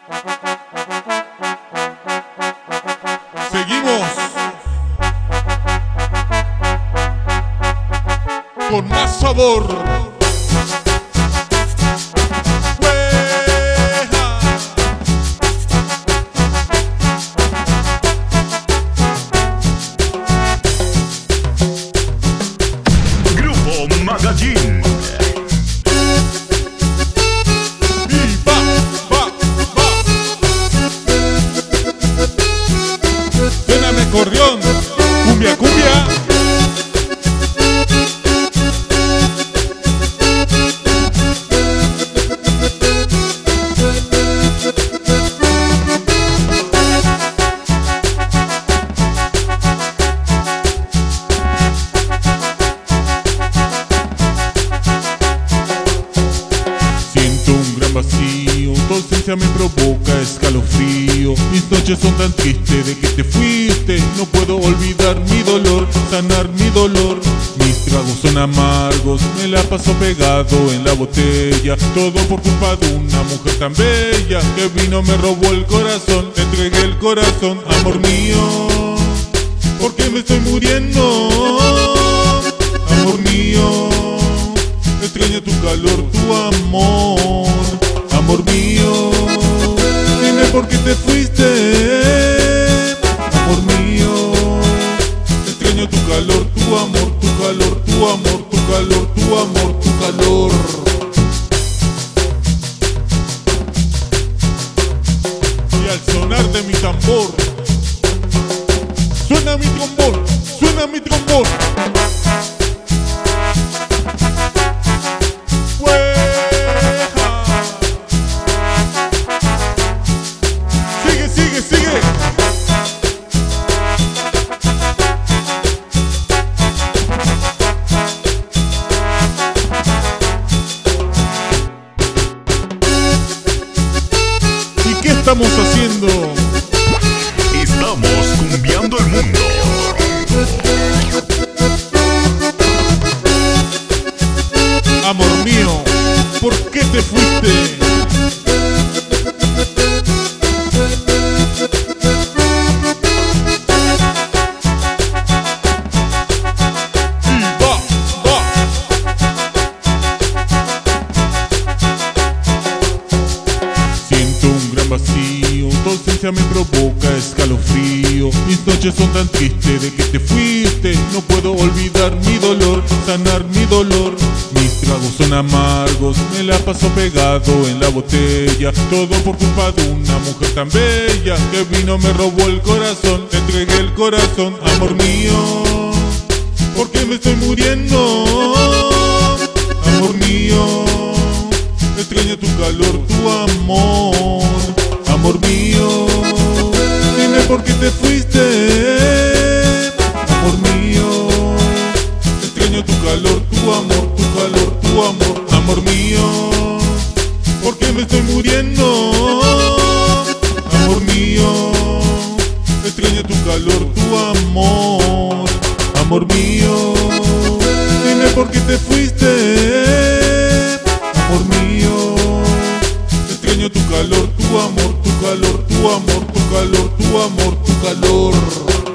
Seguimos con más sabor. Grupo Magazine. Suéname acordeón, cumbia, cumbia. Siento un gran vacío, tu ausencia me provoca escalofrío. Mis noches son tan tristes de que te fuiste. No puedo olvidar mi dolor, sanar mi dolor. Mis tragos son amargos, me la paso pegado en la botella. Todo por culpa de una mujer tan bella que vino, me robó el corazón. Te entregué el corazón, amor mío, porque me estoy muriendo. Amor mío, extraño tu calor, tu amor. Amor mío, dime por qué te fuiste. Amor mío, extraño tu calor, tu amor, tu calor, tu amor, tu calor, tu amor, tu calor. Y al sonar de mi tambor, suena mi trombón, suena mi trombón. Sigue, sigue. ¿Y qué estamos haciendo? Estamos cumbiando el mundo. Amor mío, ¿por qué te fuiste? Siento un gran vacío, tu ausencia me provoca escalofrío. Mis noches son tan tristes de que te fuiste. No puedo olvidar mi dolor, sanar mi dolor. Mis tragos son amargos, me la paso pegado en la botella. Todo por culpa de una mujer tan bella que vino, me robó el corazón. Te entregué el corazón, amor mío, porque me estoy muriendo. Amor mío, extraño tu calor, tu amor. Amor mío, dime por qué te fuiste. Amor mío, extraño tu calor, tu amor, tu calor, tu amor. Amor mío, porque me estoy muriendo. Amor mío, extraño tu calor, tu amor. Amor mío, dime por qué te fuiste. Amor mío, extraño tu calor, tu amor, tu calor, tu amor, tu calor, tu amor, tu calor.